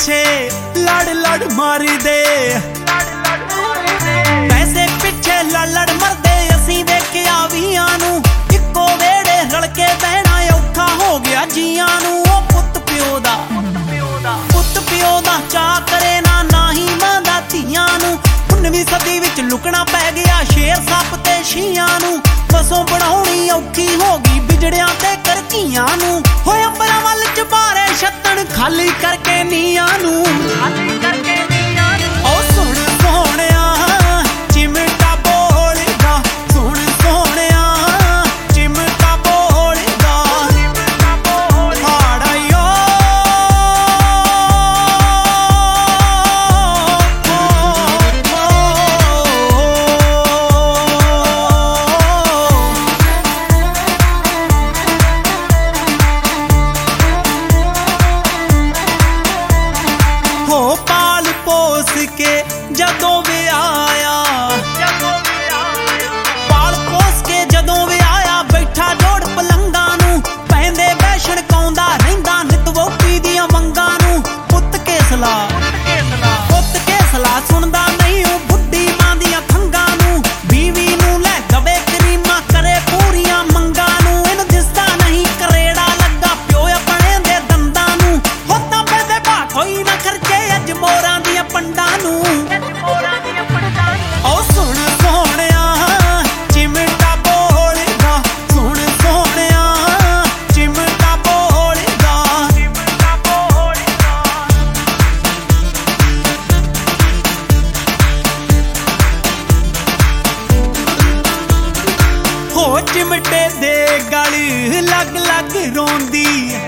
पिछे लड़ लड़ मार दे, पैसे पिछे लड़ मरदे। असीं वेखिया वीआं नूं इक्को वेड़े रल के बहना औखा हो गया जियां नूं। ओ पुत पिओ दा चा करे ना ही मां दा धीआं नूं। 19वीं सदी विच लुकना पै गया शेर सप ते छियां नूं। बसों बनाउणी औखी हो गई बिजड़ियां ते करकीआं नूं। होए अंबरां वल चबारे छत्तण खाली करके नीआं नूं। ओ सुण सोहणिया चिमटा बोलदा, सुण सोहणिया चिमटा बोलदा। हाड़ आइयो हो पाल पोस के जदों वे आया, पाल पोस के जदों वे आया। बैठा जोड़ पलंगा नूं पैंदे बैशण कौंदा रहिंदा नित वोटी दियां मंगां नूं। पुत के सलाह सुनदा नहीं ओ बुढ़ी मां दियां खंगां नूं। बीवी नूं लै गवे करीमा करे पूरियां मंगां नूं। इन्हूं दिसदा नहीं करेड़ा लगा प्यो अपने दे दंदां नूं। हो तां पैदे भाट होई ना खर्चे अज मोरां दियां पंडां नूं। ओ सुण सोहणिया चिमटा बोलदा, सुण सोहणिया चिमटा बोलदा। हो चिमटे दे गल लग लग रोंदी,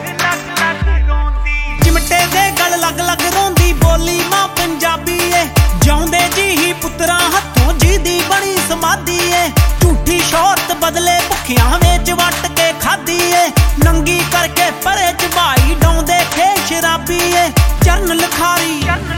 चिमटे दे गल लग लग रोंदी। बोली मां पंजाबी ए जाउंदे जी ही पुत्तरां हत्थों जी दी बनी समाधी ए। झूठी शौहरत बदले भुखियां विच वट के खाधी ए। नंगी करके परे च भाई डौंदे खे शराबी ए। चरण लिखारी